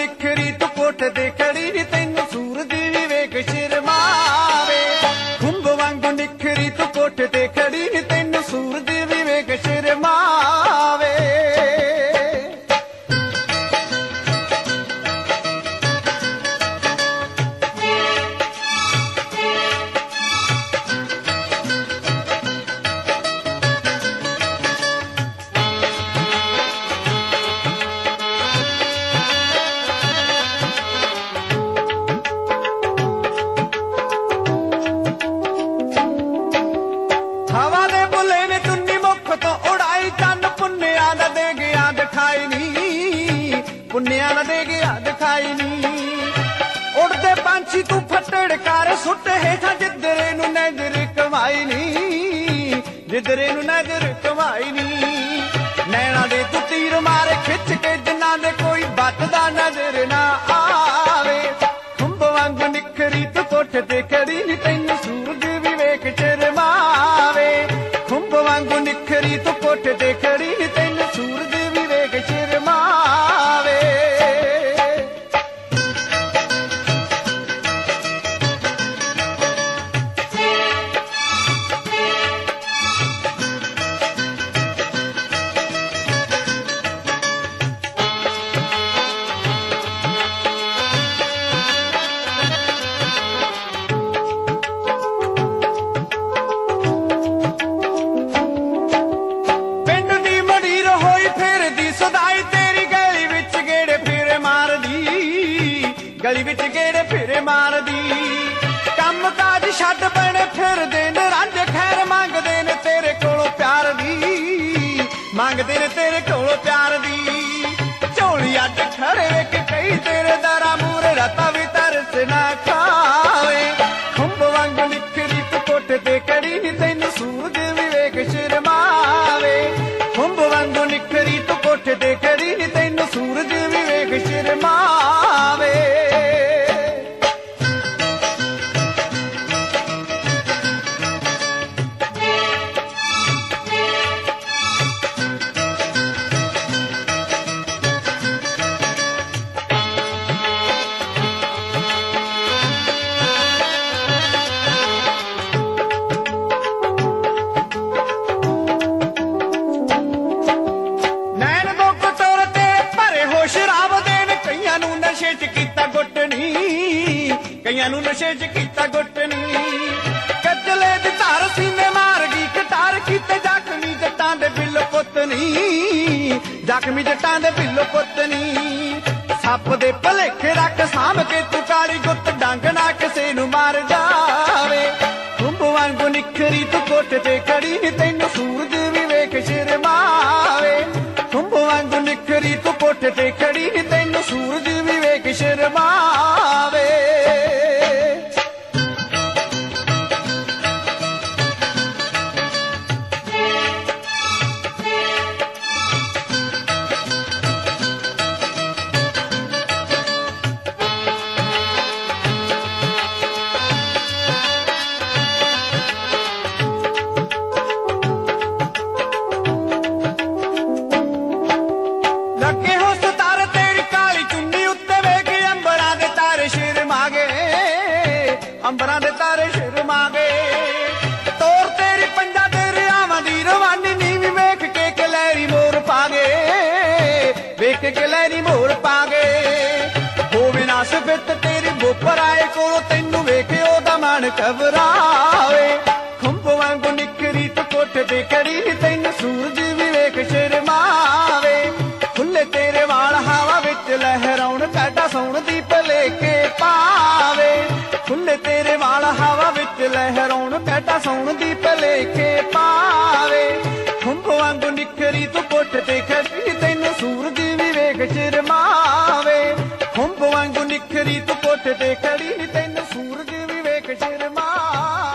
निखरी तू कोठे ते खड़ी नी तैनू सूरज भी वेख शर्मावे। खुंब वांगू निखरी तू कोठे ते खड़ी नी तैनू सूरज भी वेख शर्मावे। हवा दे बुले ने चुन्नी मुख तो उड़ाई चन पुन्निया दा दे गया दिखाई नी, पुन्निया दा दे गया दिखाई नी। उड़दे पंछी तू फटड़ कर सुट हेठा जिधरे नू नजर कमाई नी, जिधरे नू नजर कमाई नी। नैना दे तू तीर मारे खिच के जिन्ना दे कोई बचदा नजर ना आवे। खुंब वांग निखरी तू कोठे ते खड़ी नी तैनू सूरज भी वेख शर्मावे। खुंब वांगू निखरी तू कोठे ते खड़ी नी तैनू सूरज भी वेख शर्मावे। गली विच गेड़े फिरे मार दी कम काज छड्ड बने फिरदे ने रंज खैर मंगदे ने तेरे कोलों प्यार दी, मंगदे ने तेरे कोलों प्यार दी। झोली अड्ड खड़े वेख कई तेरे दरा मूरे रता भी तरस ना खावे। खुंब वांग निखरी तू कोठे ते खड़ी नी तैनू सूरज भी वेख शर्मावे। खुंब वांग निखरी तू कोठे ते खड़ी नी तैनू सूरज भी वेख शर्मावे। नशे च कीता गुटनी, कईयां नू नशे च कीता गुटनी। कजले दी धार सीने मार गई कटार कीते जख्मी जट्टां दे बिल्लो पुतनी, जख्मी जट्टां दे बिल्लो पुतनी। सप दे भलेखे रख साम के तू काली गुत्त डंग ना किसे नू मार जावे। खुंब वांगू निखरी तू कोठे ते खड़ी नी तैनू सूरज भी वेख शर्मावे। खुंब वांगू निखरी तू कोठे ते खड़ी नी तैनू सूरज भी वेख शर्मावे। लगे हो सितारे तेरी काली चुन्नी उत्ते वेख अंबरां दे तारे शर्मागे, अंबरां दे तारे शर्मागे। तोर तेरी पंजा तेरे आवां दी रवानी नीवी वेख के कलैरी मोर पागे, वेख के कलैरी मोर पागे। होवे ना सिफत तेरी बोपर आए कोलों तैनू वेखे ओदा मन घबरावे। खुंब वांगू निखरी तू कोठे ते खड़ी नी तैनू सूरज भी वेख शर्मावे। खुले तेरे वाल हवा विच लहराउण काटा सौण दी भलेखे पावे। खुले तेरे वाल हवा विच लहराउण काटा सौण दी भलेखे पावे। खुंब वांगू निखरी तू कोठे ते खड़ी तैनू सूरज भी वेख शर्मावे। खुंब वांगू निखरी तू कोठे ते खड़ी तैनू सूरज भी वेख शर्मावे।